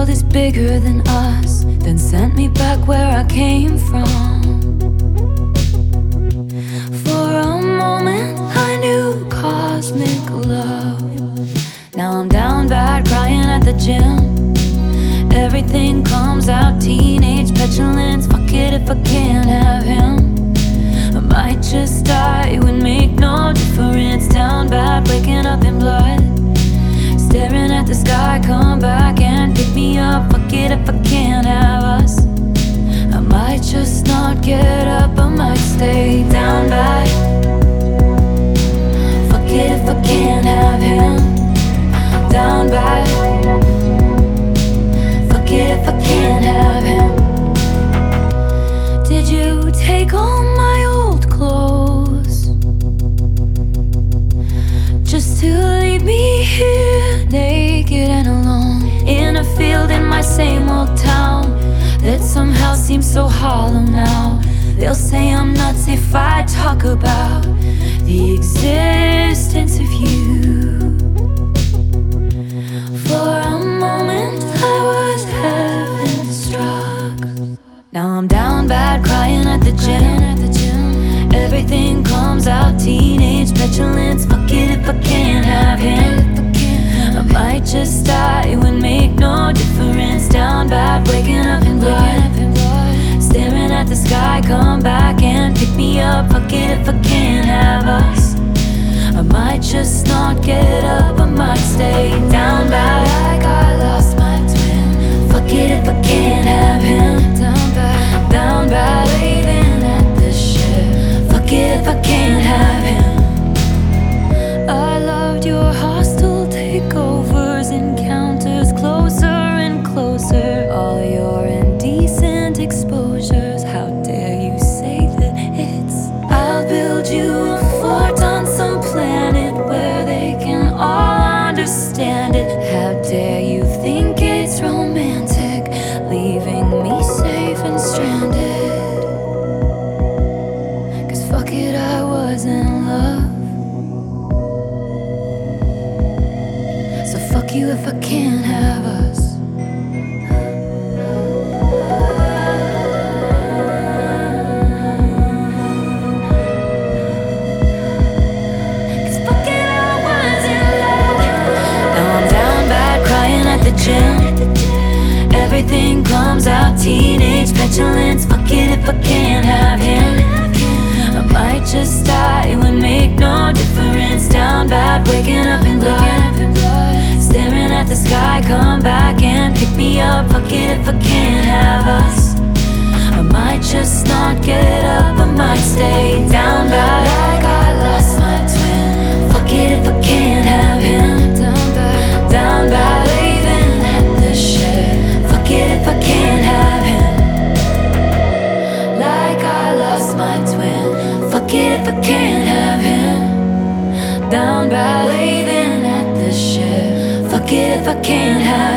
world is bigger than us, then sent me back where I came from. For a moment I knew cosmic love. Now I'm down bad, crying at the gym. Everything comes out, teenage petulance. Fuck it if I can't have him. I might just die, it would make no difference. Down bad, waking up in blood, staring at the sky, come back and pick me up. Fuck it if I can't have us. I might just not get up, I might stay down bad. Fuck it if I can't have him. Down bad. Fuck it if I can't have him. Did you take all my old clothes just to leave me here naked and alone, in a field in my same old town that somehow seems so hollow now? They'll say I'm nuts if I talk about the existence of you. For a moment I was heaven struck. Now I'm down bad, crying at the gym. Everything comes out, teenage petulance. Fuck it if I can't have him. I might just die, it would make no difference. Down bad, waking up in blood, staring at the sky, come back and pick me up. Fuck it if I can't have us. I might just not get up, I might stay down bad, like I lost my twin. Fuck it if I can't have him. Down bad, waving at the ship. Fuck it if I can't have him. I loved your hostile takeovers, encounters, closer and closer. All your indecent exposures, how dare you say that it's. I'll build you a fort on some planet where they can all understand it. How dare you think it's romantic, leaving me safe and stranded? Cause fuck it, I was in love. So fuck you if I can't have us. Cause fuck it, I was in love. Now I'm down bad, crying at the gym. Everything comes out, teenage petulance. Fuck it if I can't have him. I might just die, it would make no difference. Down bad, waking up in blood, staring at the sky, come back and pick me up. Fuck it if I can't have us. I might just not get up, I might stay down bad, like I lost my twin. Fuck it if I can't have him. Down bad, waving at the ship. Fuck it if I can't have him. Like I lost my twin. Fuck it if I can't have him. Down bad, waving at the ship. Fuck it if I can't have him.